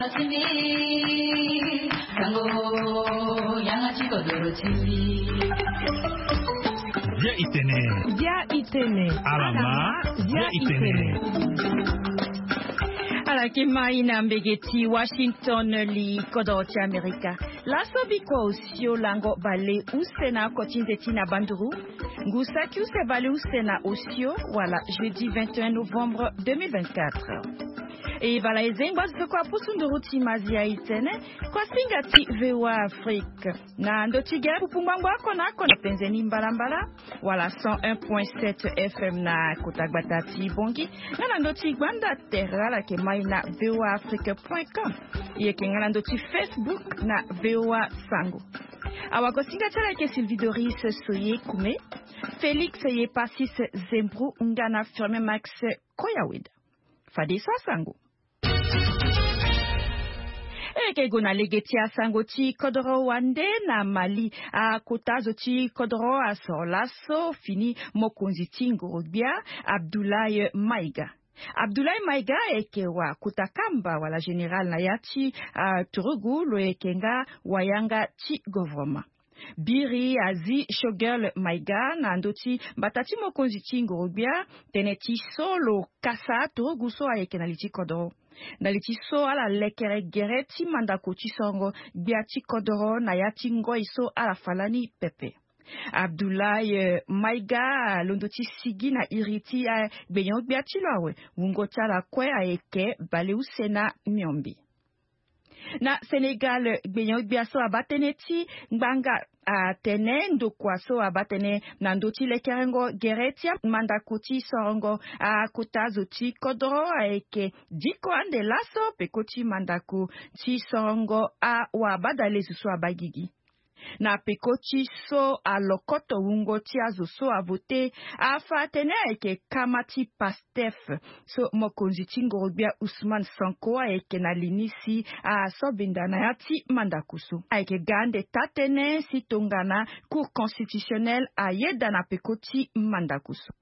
Dia itene. Alama. Dia itene. Alakima inambegeti Washington li kodoti Amerika. Laso biko usio lango bale usena kotinzeti na banduru. Ngusaki use bale usena usio wala jeudi 21 novembre 2024. Et bala ezengwa zikwa pusunduru timazia itene kwa singati VOA Afrique. Na ndotiga pupumangwa kona penzeni mbalambala wala 101.7 FM na kutagbatati bongi. Na ndotigwanda terra la kemai na voaafrique.com. Yeke ngana ndoti Facebook na VOA Sango. Awako singatala ke Sylvie Doris Soye Kume, Félix Yepasis Zembru ngana firme Max Koyawid. Fadisa Sango. Eke gona legetia sangoti kodoro wande na Mali a kotazo ti kodoro a sorlaso fini mokonzi tingo bia Abdoulaye Maïga. Abdoulaye Maïga eke wa kutakamba wala general na yati turugu lo ekenga wayanga ti government. Biri azi showgirl Maïga na ndoti batati mokonzi tingo bia teneti solo kasa turugu so eke na liti kodoro. Na litiso ala lekere gereti mandako tisongo biati kodoro na yati ngoiso ala falani pepe. Abdoulaye Maïga londoti sigi na iriti a benyo biati lawe wungota la kwe a eke bale usena miombi. Na Senegal benyo biaso abateneti ngbanga a tene ndokwaso abatene na ndoti lekerengo geretia mandakuti sorongo a kutazo ti kodoro a eke diko ande laso pekoti mandaku ti sorongo a wabadale susu abagigi. Na pekoti so a lokoto wungo ti azoso a vote a fatene eke kamati pastef so mokonzi tingorobia Ousmane Sonko a eke na linisi a sobinda na yati mandakusu. A eke gande tatene si tongana cour constitutionnel a yeda na pekoti mandakusu.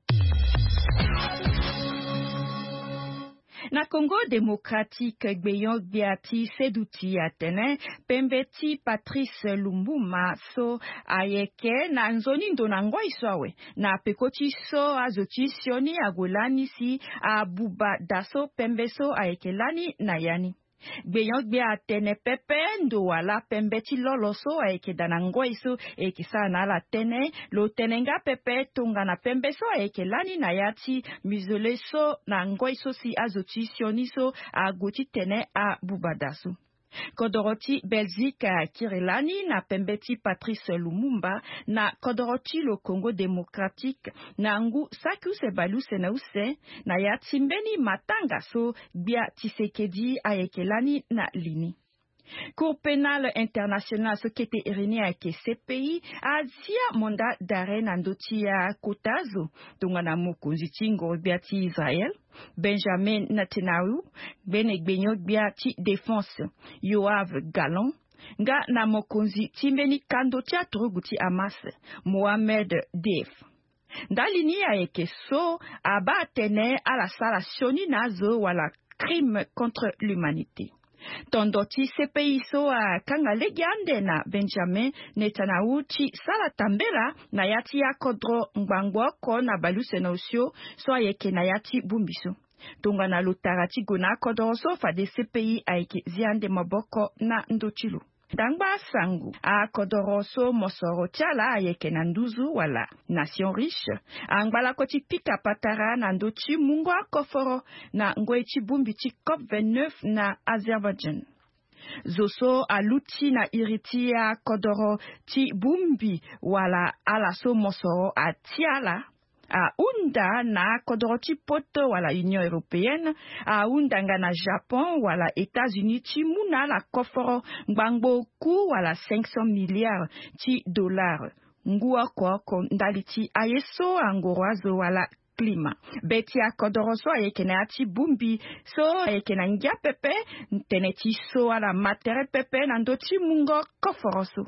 Na Congo démocratique gbeyon biati seduti atene pembeti Patrice Lumumba so ayeke na nzoni ndonango iswawe na pekoti so azoti sioni agolani si abuba daso pembeso ayeke lani na yani. Gbeyon gbe atene pepe ndo wala pembeti loloso ayeke danango iso eke sana la tene lo tenenga pepe tonga na pembeso ayeke lani na yati mizole so na ngoiso si azoti sioniso agoti tene a bubadasu. Kodoroti Belgique Kirelani na pembeti Patrice Lumumba na Kodoroti lo Congo démocratique na ngu saku se balu se na use na yatimbeni matanga so bia Tshisekedi ayekelani na lini. Cour pénale internationale so kete irini ake CPI azia monda d'arrêt na ndoti ya Kotazo tunga na mokonzi tingo biati Israel Benjamin Netanyahu bene gbenyo biati défense Yoav Gallant nga na mokonzi timbeni kando tia turuguti Hamas Mohamed Deif. Dalini ya eke so abatene ala sala sioni nazo wala crime contre l'humanité. Tondoti CPI so a kanga legiande na Benjamin Netanyahu ti sala tambela na yati ya kodro ngbangwa ko na baluse na usio so ayeke na yati bumbiso. Tunga na lutarati gona kodro so fa de CPI ayeke ziande maboko na ndochilu. Dangba sangu a kodoroso mosoro tiala ayeke na nduzu wala nation riche angbala koti pika patara na ndochi mungwa koforo na ngwechi bumbi ti COP29 na Azerbaijan. Zoso aluti na iriti ya kodoro ti bumbi wala alaso mosoro a tiala a unda na kodoroti poto wala Union Européenne a undanga na Japon wala États-Unis ti muna la koforo ngbango ku wala 500 milliards ti dollars ngua ko ndaliti ayeso angoroazo wala klima beti akodoroso ayekene ati bumbi so ayekene ngia pepe nteneti so wala matere pepe na ndoti mungo koforoso.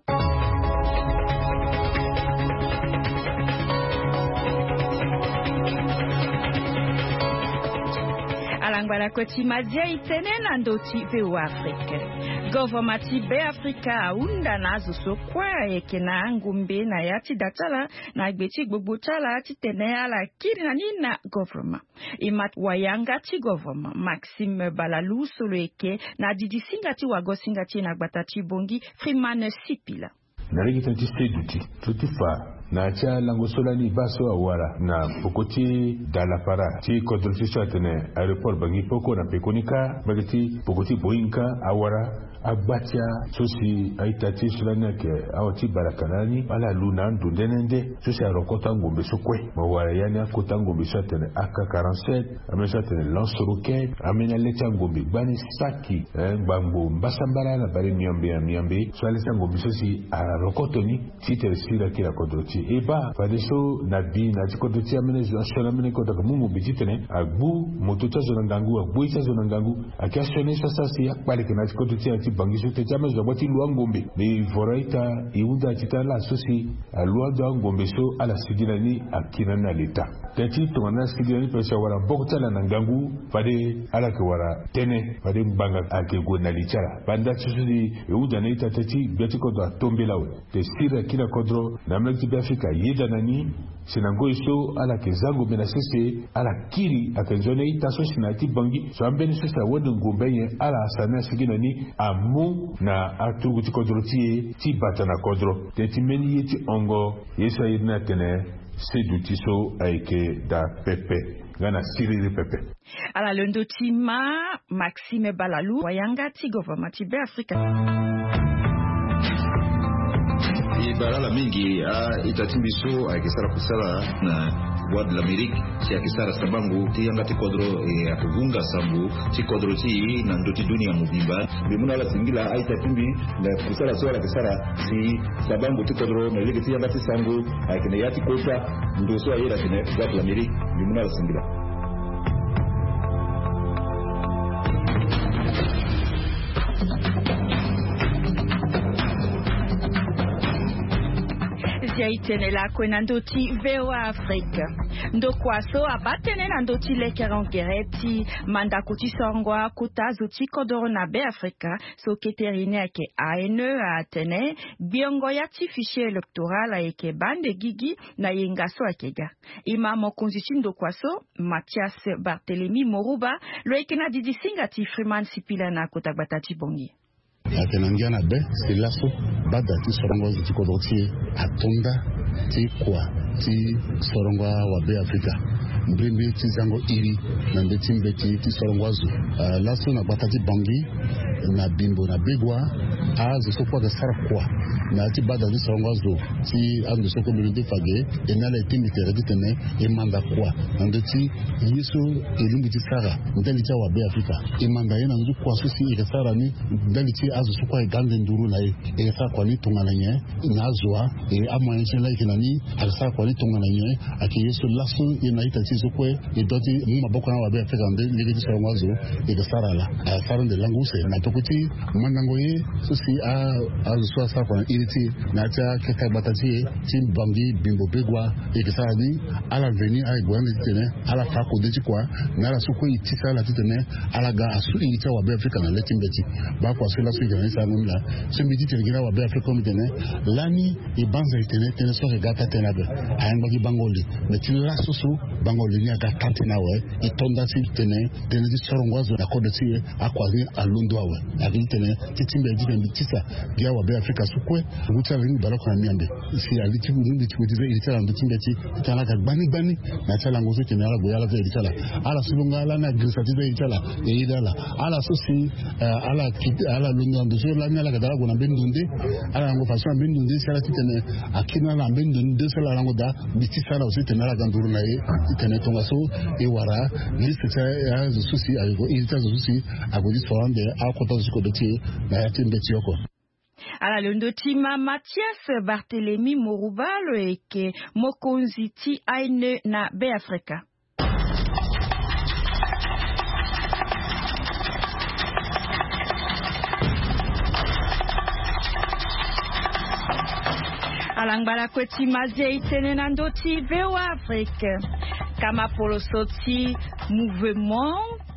Alangwala koti madia itene na ndoti veu Afrika. Governmenti be Afrika unda nazo sokwa eke na ngumbe na yati datala na gbeti gbogbo chala ati tene ala kiri na nina government. Imat wayanga ti government Maxime Balalu solo eke na didi singati wago singati na gbatati bongi Freeman Sipila. Narigi tanti seduti tutifa na cha lango solani baso awara na pokoti dalapara ti kontrolisa tene aeroport bangi poko na pekonika bagati pokoti boinka awara abatia sosi aitati solani ke awati barakanani ala luna ndundenende sosi arokota ngombe sokwe mawara yani akota ngombe satene AK-47 amesa tene lance roquette amena lecha ngombe bani saki bambo mbasambara na bari miambe so alesa ngombe sosi arokotoni titere sira kila kodroti eba padeso nabi na tikodroti amene zo ashona mene kodaka mumu bijitene agbu motocha zo ngangu agbu isa zo ngangu akiashone sasa si akpale ke na tikodroti ati bangiso te chama zo bati luangombe ni voraita iunda titala sosi aluanda ngombe so ala sigina ni akina na leta tati tongana sigina ni pesa wala bokutala na ngangu pade ala ke wala tene pade mbanga ake go na lichara banda sosi iunda na tati beti kodwa tombelawe te sira kila kodro na mleki Afrika yeda nani sinango iso ala kezango mena sese ala kiri akanjone itaso sinati bangi so ambeni sesa wodo ngombenye ala asana sigina ni amu na atugu ti kodro ti bata na kodro te meni yeti ongo yesa yedna tene seduti so aike da pepe gana siriri pepe ala londo tima Maxime Balalu wayanga ti government be Afrika Barala mingi itatimbiso akisara kusala na wad l'Amérique si akisara sabangu tiyanga tikodro akuvunga sambu tikodro ti na ndoti dunia mubimba bimuna la singila aitatimbi na kusala sola akisara si sabangu tikodro na lege tiyanga tisangu akine yati kota ndoso ayera kine wad l'Amérique bimuna la singila itene la kwena ndoti veo Afrika ndo kwaso abatene na ndoti lekerongereti manda kuti songwa kutazo ti kodoro na be Afrika so keterine ake ANE atene biongo ya ti fichier electoral ake bande gigi na yengaso akega imamo konzichi ndo kwaso Mathias Barthélemy Moruba lo eke na didi singati Freeman Sipila na kotagbata ti bongi akenangia na be silaso bada ti sorongo ti kodoti atonda ti kwa ti sorongo wa be Afrika mbrimbi ti zango iri na ndeti mbeti ti sorongo azu laso na bata ti bangi na bimbo na begwa azu so kwa sara kwa na ti bada ti sorongo azu ti ando so ko mbiri fage enala ti mitere ti tene emanda kwa na ndeti yiso elungu ti sara ndeli cha wa be Afrika emanda yana ndu kwa so si ire sara ni ndeli ti azu so kwa gande nduru na e sa kwa ni tongana nye na azwa amwa nche like na ni alsa kwa ni tongana nye ake yeso laso ina ita ti so kwa e doti mu maboko na wa be Afrika nde lege ti sorongo azu e de sara la sara de languse na tokuti mandango ye so si azu so sa kwa iriti na cha keta batati ti bangi bimbo begwa e ke sara ni ala veni ai gwande tene ala fa ko de ti kwa na la so ko iti sala ti tene ala ga asu ita wa be Afrika na leti mbeti ba kwa so la so ga sa numla so mi ti gira wa be Afrika mi tene lani e banza tene so regata tene be ayanga ki bangoli me ti la so bangoli ni aga tante na we e tonda si tene ti sorongwazo na kodo ti akwazi alundo awe agi tene ti timbe di be tisa gira wa be Afrika so kwe nguta ringi barako na miambe si ali ti ngundi ti kuti ze itala ndo timbe ti itala ga bani na chala ngozo tene ala goyala ze itala ala sulunga ala na grisa ti ze itala e idala ala so si ala lunga ndo so la nyala ga dala go na bendunde ala ngo faso bendunde sala ti tene akina la bendunde sala ngo da biti sala o tene ala ganduru na e tene tonga so e wara liste sa ya zo susi ayo ita zo susi agodi sorande akota zo ko doti na ya timbe ti yoko ala londo tima Mathias Barthélemy Moruba lo eke mokonzi ti ANE na be Afrika alangbala kweti mazie itene na ndoti veo Afrika kama polosoti mouvement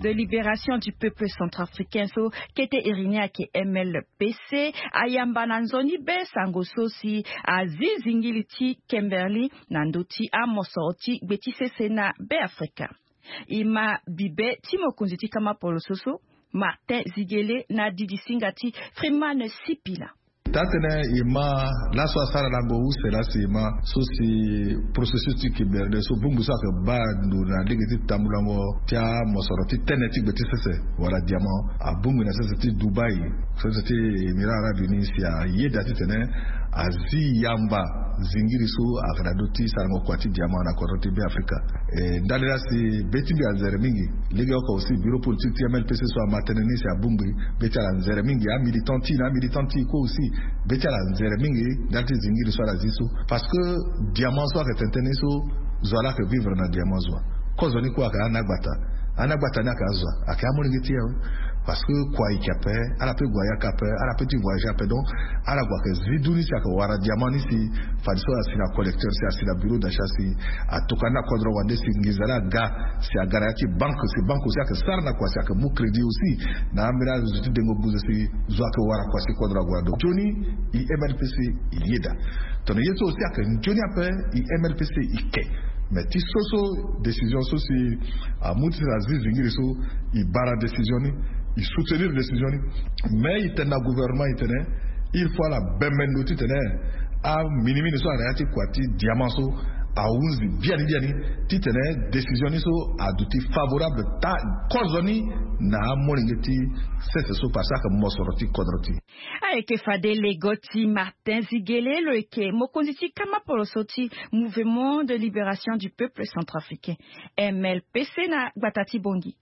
de libération du peuple centrafricain so kete irinia ke MLPC ayamba nanzoni be sangososi azizingiliti Kimberly nandoti amosoti betise sena be Afrika ima bibe timokunziti kama polososo Martin Zigele na didisingati Freeman Sipila tatene ima la so sara la go c'est là c'est ima so si processus qui berde so bungu sa ke ba ndu na ligeti tamulango tia mosoroti teneti beti sese wala diamant a bungu na sese Dubai sese Émirats Arabes Unis ya yeda tene azi yamba zingiri so akadoti sarango kwati diamant na koroti be Afrika ndalera si beti bi azere mingi liga ko aussi bureau politique MLPC so amateneni si abungu beti azere mingi a militanti ko aussi beti azere mingi dati zingiri so la ziso parce que diamant so akatenteni so zola que vivre na diamant zo kozo ni kwa ka anagbata na ka zo akamoni giti parce que quoi il capé à la peu goya capé à la petit voyage après donc à la quoi que ziduni ça que wara diamant ici fadiso asi na collecteur c'est asi na bureau d'achat si atokana kodro wande singizala ga si agara ki banque c'est banque aussi que sarna quoi c'est que mu crédit aussi na amira zuti dengo buzo si zo que wara quoi c'est kodro gwado Johnny il MLPC il yeda ton yeso aussi que Johnny après il MLPC il ke mais ti soso décision so si a muti aziz zingiri so il bara décision ni il soutenir décision mais il tenait gouvernement il faut la bemendo tenait a minimum so arati kwati diamant so a unzi bien tenait décision so aduti favorable ta kozoni na molingeti c'est so passa que mosoroti kodroti aeke fadele goti Martin Zigele le ke mokonziti kama polosoti mouvement de libération du peuple centrafricain MLPC na Gbatati Bongi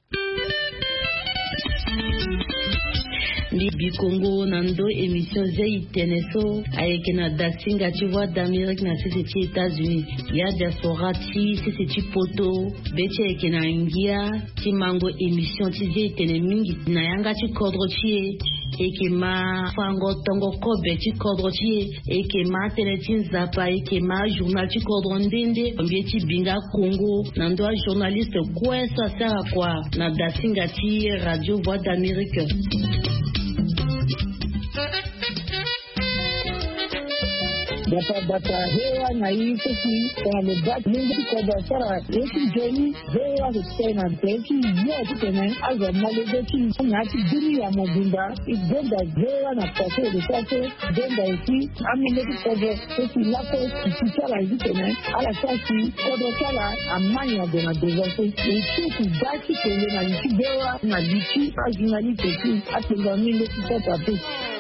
Libi Congo nando émission zai teneso ayeke na dasinga ti voix d'Amérique na sese ti États-Unis ya diaspora ti sese ti poto beti ayeke na ngia ti mango émission ti zai tene mingi na yanga ti kodro ti eke ma fango tongo kobe ti kodro ti eke ma tene ti nzapa eke ma journal ti kodro ndende mbie ti binga Congo nando a journaliste kwesa sara kwa na dasinga ti radio voix d'Amérique Bata hewa na hii sisi kwa mbaki mingi kwa basara yeki jeni hewa kutena teki yote tena aza malezeki nyati dunia mobimba igenda hewa na pase de pase denda isi amileki kwa sisi lapo kisala hizi tena ala sasi kwa kala amanya de na devote isi baki tena na nchi hewa na lichi ajinali teki atenga mingi kwa tapu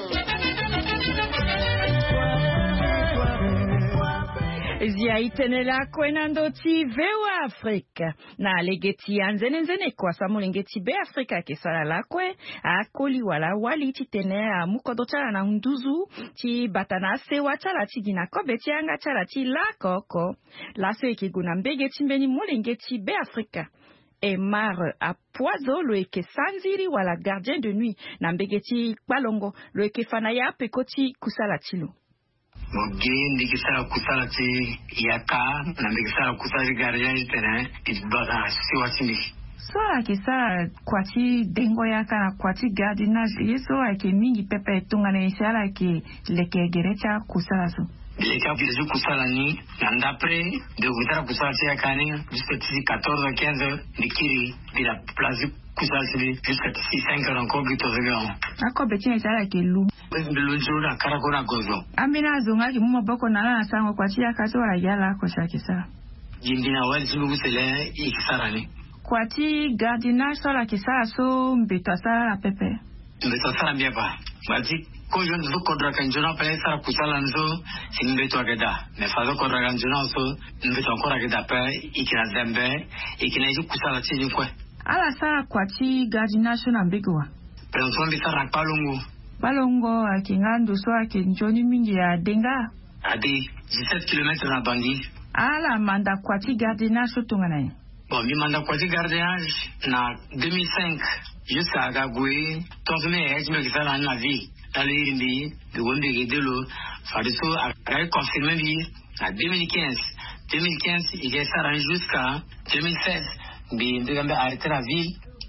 Zia itenela kwenando ti vewa Afrika na legeti anzenenzene kwa samulengeti be Afrika ke sala lakwe akoli wala wali ti tene mukodo chala na nduzu ti batana sewa chala ti gina kobe ti anga chala ti lakoko laso eke guna mbege ti mbeni mulengeti be Afrika Emar a poizo lo eke sanziri wala gardien de nuit na mbege ti kpalongo lo eke fanaya pekoti kusala tilo Mogi ndikisala kusala ti yaka na ndikisala kusala gardien tene itbaga siwatini so akisa kwati dengo yaka na kwati gardiennage yeso ake mingi pepe tungana isala ke leke gerecha kusala so leka bizu kusala ni ndapre de utara kusala ti yaka ni jusqu'à 14 15 dikiri bila place kusala si jusqu'à 5 heures encore bito zega akobe ti isala ke lu ndilunjura karakona gozo amina zonga ki mumo boko na sango kwati yaka so ayala ko shakisa jindina wali sibu sele ikisarani kwati gardiennage so la kisa so mbeto sala la pepe mbeto sala miaba bati kojo nzo kodra kanjona pa sala kusala nzo simbeto ageda me fazo kodra kanjona so mbeto ankora ageda pa ikina zembe ikina ju kusala tini kwa ala sala kwati gardiennage na mbegwa prenso mbi sala Balongo akingando so akenjoni mingi ya denga adi 17 km na bandi ala manda kwati gardiennage tongana bon mi manda kwati gardiennage na 2005 jusqu'à Gagoué tourné je kisala na vie tali rimbi de wonde gedelo fadiso a confirmé bi à 2015 il est sarà jusqu'à 2016 bi ndembe arrêté la ville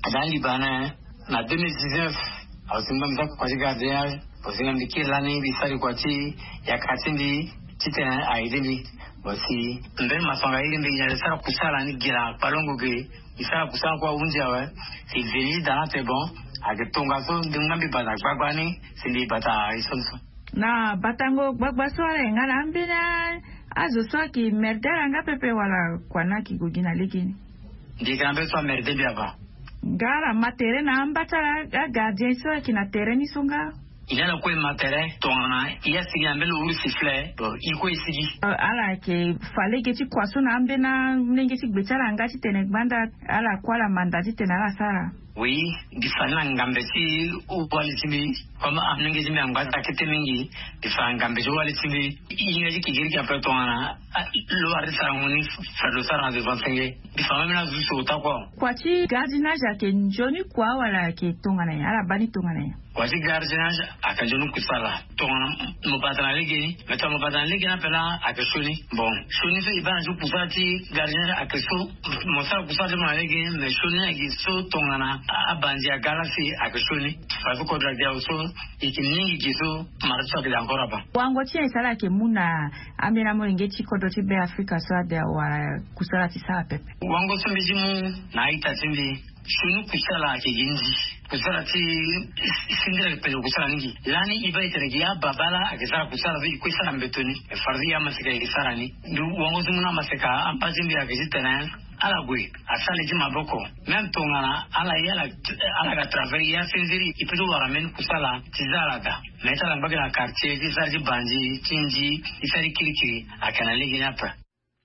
dans Liban en 2019 ausimba kwa gardien ausimba mikilani bisari kwa ti ya katindi titena aidini basi ndeni masonga ile mbili sara kusala ni gira palongo ge isara kusala kwa unja wa c'est venu dans c'est bon avec tongaso ndingambi bata gbagwani sindi bata isonso na batango gbagbaso ale ngala mbina azo soki merdera nga pepe wala kwana kigugina ligini ndikambe so merde biaba ngala matere na ambata gardien so kina tereni sunga inana kwa matere tongana iya sigia mbele uru sifle bo iko isigi ala ke fale geti kwaso na ambena nengeti gbetara ngati tene gbanda ala kwala mandati tene ala sara oui difana ngambeti ukwalitimi kama amnengezi mangata ketemingi difana ngambeti ukwalitimi ingeji kigiri apre tongana lo arisa ngoni fado sara de 25 difana mena zuso utakwa kwachi gardinage ke njoni kwa wala ke tongana ala bani tongana kwasi gardiennage akajonu kusala tongana mopatana legi meta mopatana legi na pela akashoni bon shoni fe ibana ju pusati gardiennage akaso mosala kusati mo legi me shoni agiso tongana abandi ya galaxy akashoni faso kodra dia uso ikiningi giso marso kila ankora ba wango tia sala ke muna amena mo ngeti kodoti be Africa so de wa kusala ti sala pepe wango sombijimu na itatimbi shunu kusala ke ginji kusala ti sindira pelo kusala ngi lani iba iteregia babala akisala kusala vi kusala mbetoni fardi ya masika ikisala ni ndu wango tumuna masika ampazimbi akisitana ala gwe asale jima boko même tongana ala yala ala ga travers ya senziri ipedo waramen kusala tizala da metala mbagala quartier tisari banji tinji isari kirikiri akana legi napa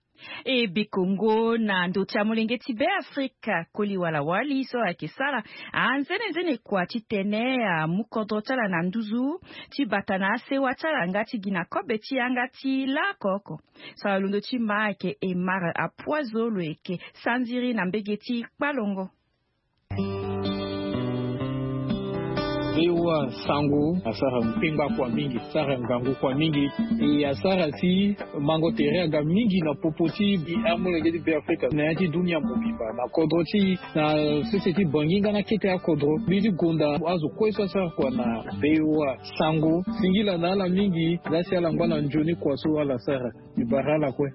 e bikongo na ndocha mulengeti be Afrika koli wala wali so akisala anzene kwa titene ya mukodotala na nduzu tibatana se watala ngati gina kobeti angati la koko sa lundo ti maake e mara apoisolo eke sanziri na mbegeti palongo Ewa sango asara mpemba kwa mingi sara ngangu kwa mingi e asara si mango terega mingi na popoti bi amole gedi be Afrika na yati dunia mobimba na kodoti na society banginga na kete ya kodro bidi gonda azo kwesa sara kwa na bewa sango singila na ala mingi lasi ala ngwana njoni kwa so wala sara ibarala kwe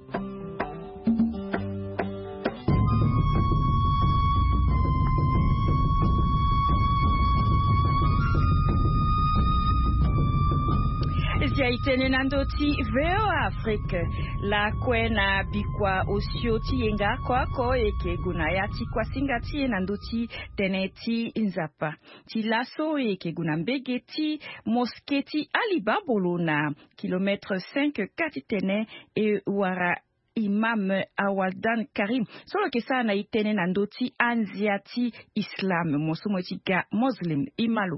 Jaitene nandoti veo Afrique la kwena bikwa osioti yenga kwako eke gunayati kwa singati nandoti teneti nzapa ti laso eke gunambegeti mosketi alibabolo na kilometre 5 katitene e wara Imam Awadan Karim solo ke sana itene nandoti anziati Islam mosomotika Muslim imalo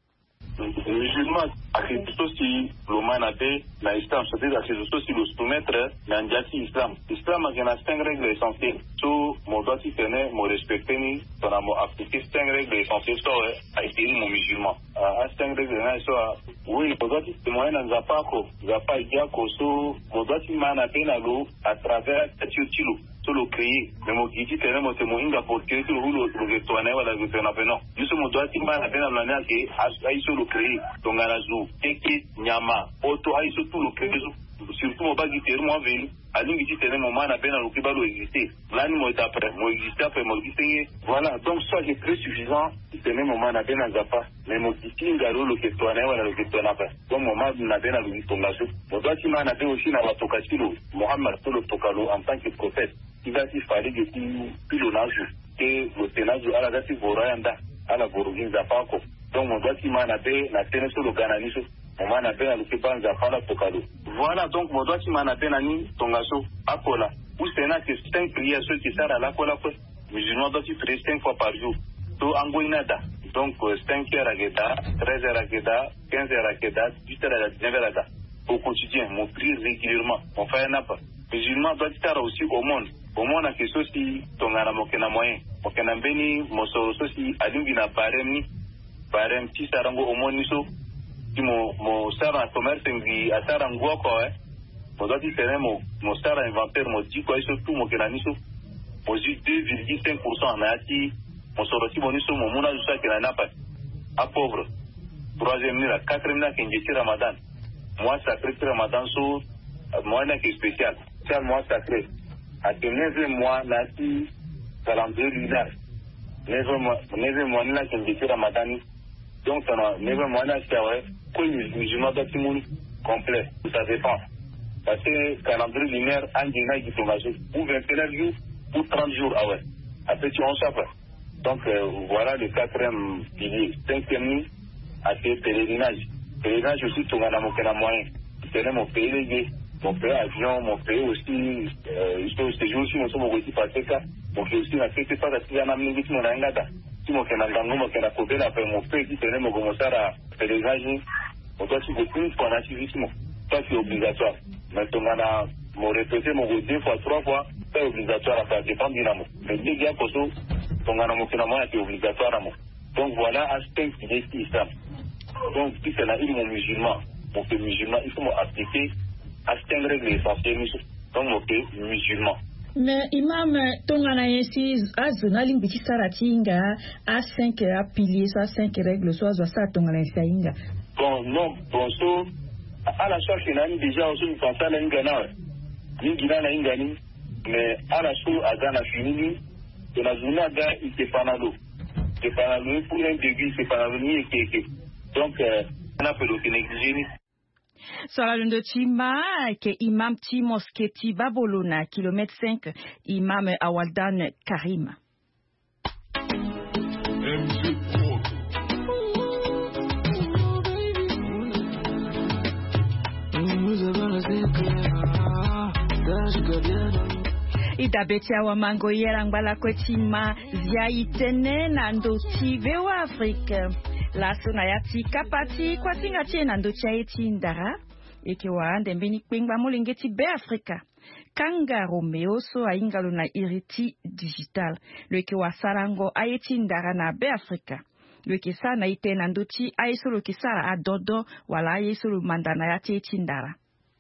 musulman akiti si l'humanité na islam c'est-à-dire que si le soumettre na ndiati islam a 5 règles essentielles so mo doit tenir mo respecter ni para mo appliquer 5 règles essentielles so a été mon musulman a 5 règles na so oui mo doit témoigner na zapako zapa idiako so mo doit mana pena lo à travers tilo solo créé mais mo giti tenemos mo inga porque que lo que toane wala que tena peno yuso mo doit mana pena la na que ai solo créé tongana zu teki nyama auto ai so tout lo créé surtout mo bagi ter mo venu alingi giti tenemos mana pena lo que ba lo exister lani mo eta après mo exister après mo exister voilà donc ça c'est très suffisant tenemos mana pena zapa mais mo giti ngalo lo que toane wala lo que tena pa donc mo na pena lo tongaso mo doit mana pena aussi na batokasilo Muhammad solo tokalo en tant que prophète il a fallu que pilonnage que le ténage à la date voranda à la borogin zapako donc mon doit na be na tene sur le gananiso on na be na le banza fala tokalo voilà donc mon doit na be nani tongaso akola ou c'est na que 5 prières ceux qui sara la kola ko musulman doit prier 5 fois par jour to angoinada donc 5 heures à geda 13 heures à geda 15 heures à geda 18 heures à 19 heures à au quotidien mon prie régulièrement on fait un apa musulman doit estar aussi au monde a que ceci tongana mokena moyen mokena mbeni mosoro sosi alingi na barem ti sarango omoni so ti mo sara commerce ngi asara ngoko mo doit dire mo sara inventaire mo di ko so tout mokena niso mo 2,5% na ti mon soroti boniso mon mona jusqu'à que n'a pas à pauvre 3e ni la 4e na que Ramadan mois sacré Ramadan so mois na qui spécial ça mois sacré à 9e mois na qui calendrier lunaire 9e mois na que Ramadan donc ça 9e mois na c'est ouais pour les musulmans d'Atimoun complet ça dépend parce que calendrier lunaire en dina qui sont majeurs ou 21 jours ou 30 jours ah ouais après tu en sais. Donc voilà le 4e pilier. 5e nuit, à ce pèlerinage. Pèlerinage aussi, tout le monde a moyen. C'est mon pays légué, mon pays avion, mon pays aussi, ce jour aussi, mon pays passé ça. Mon pays aussi, c'est pas parce qu'il y a un ami qui m'a engagé. Si mon pays n'a pas engagé, mon pays n'a pas mon pays qui tenait mon commencer à pèlerinage. On doit suivre une fois l'activisme. Ça, c'est obligatoire. Maintenant, mon répété, mon 2 fois, 3 fois, c'est obligatoire à faire dépendre dynamo. Mais les gars, pour ça, c'est obligatoire. Donc voilà, aspect qui est islam. Donc si c'est la île mon musulman, mon pays musulman, il faut appliquer aspect règle essentielle. Donc mon pays musulman. Mais imam tongana yensi azonali mbiki saratinga a 5 piliers soit 5 règles soit ça tongana yensi. Bon non, bon so à la fois que nani déjà aussi nous pensons à l'ingana. L'ingana na ingani mais à la fois à Ghana fini de la zone là il se panalo. C'est panalo pour un début c'est panalo ni que donc on a fait le négligé. Sala lundo tima ke imam ti mosketi babolona kilomètre 5 imam Awaldan Karim. Idabetia wa mango yera ngbala kwetima zia itene na ndoti vewa Afrika. La sona yati kapati kwa singa tiena ndoti ya eti ndara. Eke wa ndembeni kwingba mulingeti be Afrika. Kanga Romeo so aingalo na iriti digital. Lweke wa sarango ayeti ndara na be Afrika. Lweke sa na itena ndoti aisolo kisara adodo wala aisolo mandana yati eti ndara.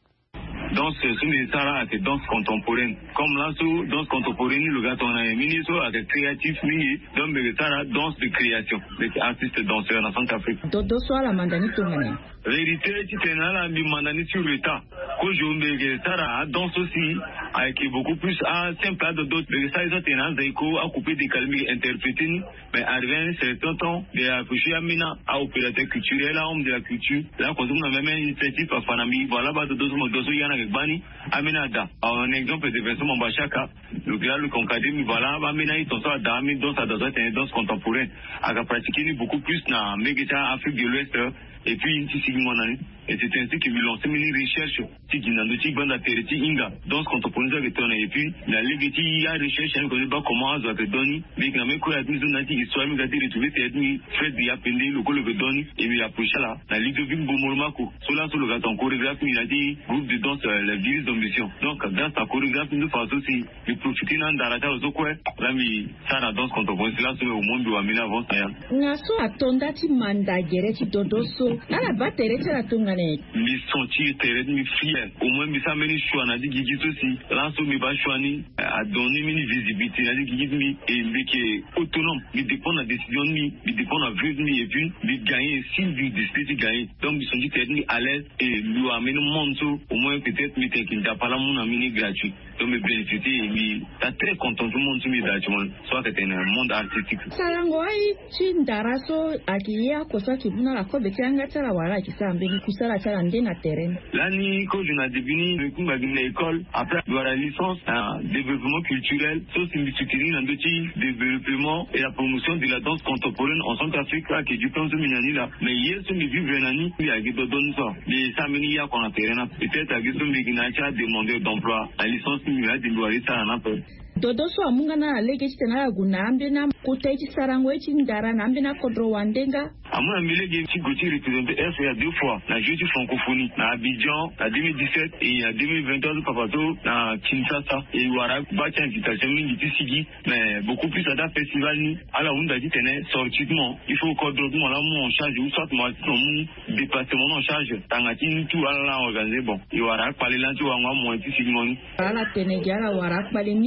Danse Sunisara c'est danse contemporaine. Comme là, sous danse contemporaine, le gars on a ministre avec créatif mini, donc le Sara danse de création, les artistes danseurs en Centrafrique. Dodo soit la mandani tongane. Vérité, tu t'es là, la mandani sur le tas. Qu'aujourd'hui, Sara danse aussi avec beaucoup plus à simple à d'autres. Le Sara ils ont tendance à couper des calmes interprétés, mais arrivé à un certain temps, de la coucher à Mina, à opérateur culturel, à homme de la culture. Là, quand on a même une initiative à Fanami, voilà, bah, Dodo Yana Bani, Aminada. Un exemple de version Mambachaka, le gars, le concadé, voilà, Amina, ils sont ça, Dami, dans sa danse contemporaine, à pratiquer beaucoup plus dans Megeta, Afrique de l'Ouest, et puis, une petite et c'est ainsi que nous lançons une recherche, qui n'a pas de bande à Tereti Inga, danse contemporaine, et puis, la Légati, il y a recherche, on ne connaît pas comment on doit donner, mais il y a même quoi, il y a des histoires, il y a des retrouver cette ethnie, fait de Yapende, le col de donner, et il y a approché là, la Ligue de Vim Bomormako, cela sur le gâteau chorégraphie, il a dit, groupe de danse, la virus d'ambition. Donc, dans sa chorégraphie, nous faisons aussi, de profiter dans la aux quoi, là, mais ça, la danse contemporaine, c'est là, c'est au monde où Amina avance. Naso atondati manda gereti dodoso, ala batereti la tongane. Mi senti terre mi fier. Au moins, mi ça meni choix, na dit gigi aussi. Là, so mi ba choani, a donné une visibilité, na dit gigi mi, et mi qui est autonome, mi dépend de la décision mi dépend de la vue mi, et puis, mi gagner, si mi décide gagner. Donc, mi senti terre mi à l'aise, et lui amène monde, au moins, peut-être, mi t'es qui n'a pas la mon amini gratuit. Donc, mi bénéficier, mi, t'as très content tout le monde, mi gratuit, soit c'est un monde artistique. Salangoi, chindaraso, akiya, kosa kibuna la kobe, tianga tala wala, kisa mbegi kusala tala ndena terrain. L'année, quand je n'ai devenu, le coup m'a gagné l'école, après, la licence, développement culturel, sauf une discipline, un petit développement et la promotion de la danse contemporaine en Centrafrique, là, qui est du plan de Minani, là. Mais hier, ce qui vivre un année, il y a des données, ça. Les samedi, qu'on a terrain, peut-être, à Guessum, a demandé d'emploi, la licence, il a dévoilé ça en un peu. Dodo so amungana alege tena gunambe na kutaiti sarango eti ndara nambe na kodro wandenga. Amuna milege qui Gauthier représenté RCA 2 fois la jeudi francophonie na Abidjan en 2017 et en 2023 Papato na Kinshasa et Ouara bacha invitation mingi tisigi mais beaucoup plus à da festival ni ala unda dit tene sortitement il faut kodro mo la mo en charge ou soit moi mon département en charge tangati tout ala organiser bon et Ouara parler là tu wa mo tisigi moni ala tene gala Ouara parler mingi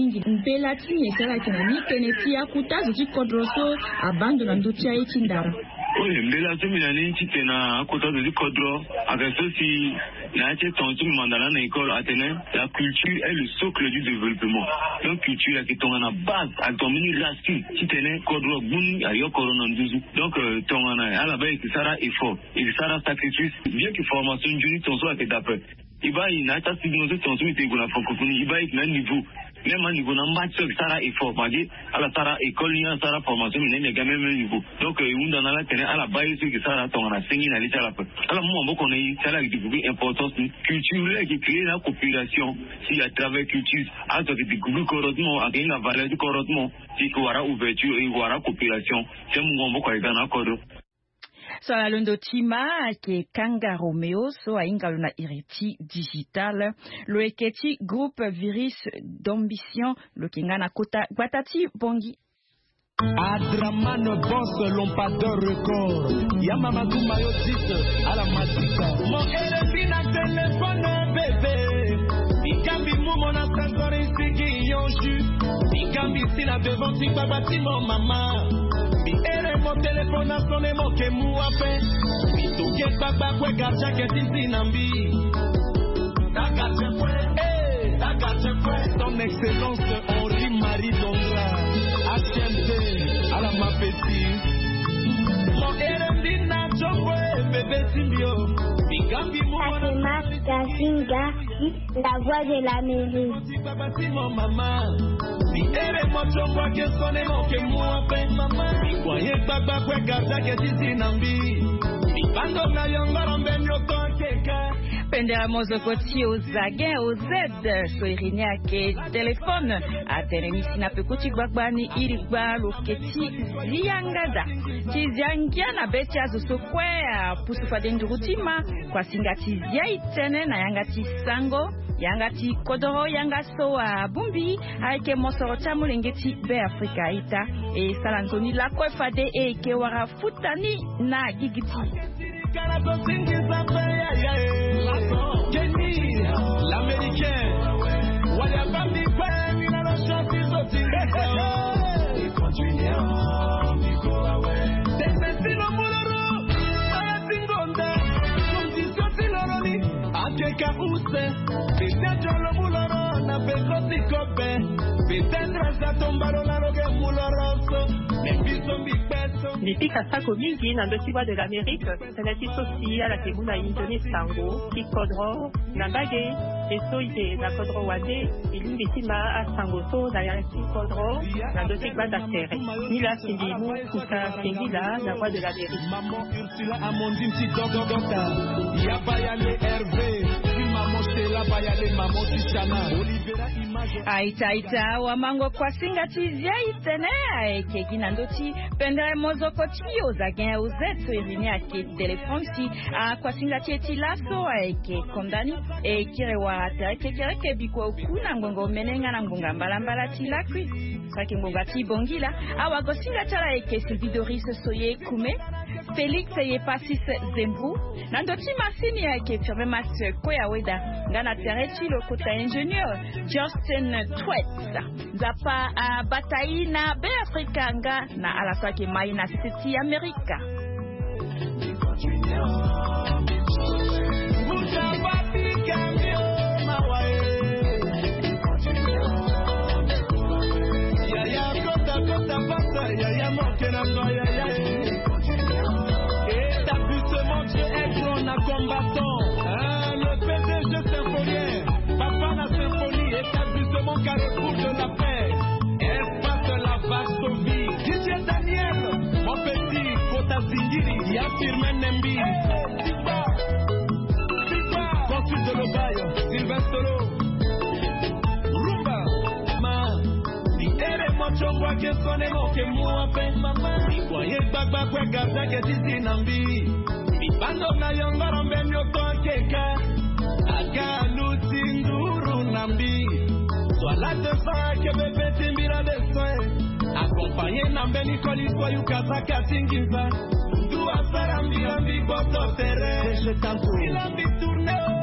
belati esala kinani keneti akutazo chikodroso abando na ndutia echindara. Oui, belati minani chitena akutazo chikodro avec ceci na che tontu mandala na école Athénée. La culture est le socle du développement. Donc culture qui tombe na base à dominer racine chitene kodro bun ayo corona nduzu. Donc tongana ala ba qui sera effort, il sera sacrifice bien que formation juni tonso a été d'après. Iba ina ta signoso tonso mite gona francophonie iba ina niveau même à niveau na match sara effort magi ala sara école ni sara formation ni ne game même niveau. Donc unda na la tene ala ba yesu qui sara tongana singi na lita la pe. Ala mo mboko na yi sala découvrir importance culturelle qui crée la coopération si à travers culture à to découvrir correctement à la valeur du correctement si ko wara ouverture et wara coopération c'est mo mboko ida na kodo. So alondo tima ke Kanga Romeo so aingalo na iriti digital lo eketi groupe Virus d'ambition lo kingana kota Guatati Bongi. Adramane boss l'ompa de record Yamamadou Mayo 10 à la matika. Mon élevé na téléphone bébé Ikambi mou mon ascensori sigi yonju Ikambi si la devant si babati mon maman Mi ere mon téléphone a sonné mon kemu ape Mi touke baba kwe gacha ke tisi nambi Tagache kwe Son excellence Henri Marie Dondra HMT à la mapeti Mon ere dina chokwe bébé simbio Ikambi mou Fatima Kazinga la voix de la mairie mon maman Si ere moto kwa ke sone mo ke mo pe mama Mi kwaye baba kwe gaza ke tisi nambi Mi bando na yongoro mbenyo konkeka Pendera mozokoti ozage ozed so irinia ke telefone atenemisi na pekuti gbagbani irigba loketi ziangada tiziangia na beti azoso kwea pusufa dendurutima kwa singati zia itene na yangati sango yangati kodoro yangaso bumbi aike mosoro chamulengeti be Afrika ita e salantoni la kwefade e ke wara futani na gigiti Kenny, l'américain, Walla Bambi, il a la chance, ils ont tiré. Ils continuent, ils go away. Descendino Muloro, Ayatingonda, Condition Siloroni, Akeka Use, peut-être le Muloro, n'a pas de copain, peut-être ça tombe à l'oge Muloroso, mais puis son big peso. Depuis Kasako mingi na ndokiwa de l'Amérique, senati sosi ala kemuna indone sango, kikodro, na bage, eso ite na kodro wade, ilungi tima a sango so na ya kikodro, na ndokiwa da terre. Nila sindimu kuka singila na voix de l'Amérique. Maman Ursula Amondine si dogogota, Yabayale Hervé, maman Stella Bayale, maman Tichana, Olivera Image. Aita wa mango kwa singati zia itene aike ginandoti pendere mozokoti ozagin ozeto irini ake telefone si kwa singati eti laso aike kondani e kire wa tereke kereke biko kuna ngongo menenga na ngonga mbala tilakwi saki ngonga tibongila awa gosinga tala aike Silvidoris soye kume Felix Yepasis Zembu nandoti masini yake firme mas koya weda ngana terechi lokota ingénieur Justin Twet zapa batayi na be Afrika nga na alasake mai na City America combattant, le PDG symphonien, Papa la symphonie, établissement Carrefour de la paix, espace la Varsovie, DJ Daniel, mon petit, Kota Zingiri, Yafirmen Nembi, Sipa, consul de l'Obaye, Sylvestre, Rumba, Ma, si ere mochongwa ke sone mo ke muape, Mama, si kwaye bagba kwe gaza ke tisi nambi, Bando na yongoro mbenyo konkeka Aga luti nduru nambi Swala te sa ke bebe timbira de soe Accompagné na mbeni koli kwa yukaza katingiza Ndu asara mbi boto tere Je t'encourage. Il a mis tourner